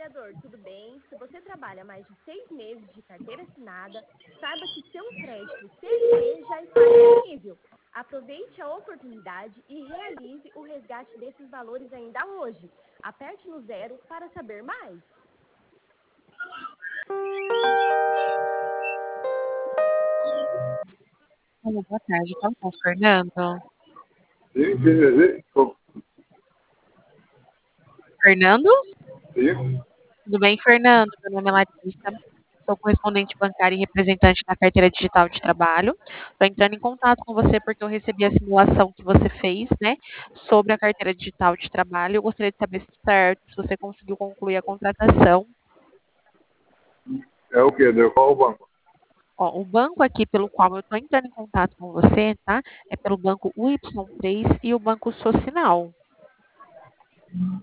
trabalhador, tudo bem? Se você trabalha mais de 6 meses de carteira assinada, saiba que seu crédito CLT já está disponível. Aproveite a oportunidade e realize o resgate desses valores ainda hoje. Aperte no 0 para saber mais. Alô, boa tarde. Fala com o Fernando. Sim. Fernando? Sim. Tudo bem, Fernando? Meu nome é Larissa. Sou correspondente bancária e representante da carteira digital de trabalho. Estou entrando em contato com você porque eu recebi a simulação que você fez, né, sobre a carteira digital de trabalho. Eu gostaria de saber se certo, se você conseguiu concluir a contratação. É o quê? Qual o banco? Ó, o banco aqui pelo qual eu estou entrando em contato com você, tá? É pelo banco UY3 e o banco Socinal.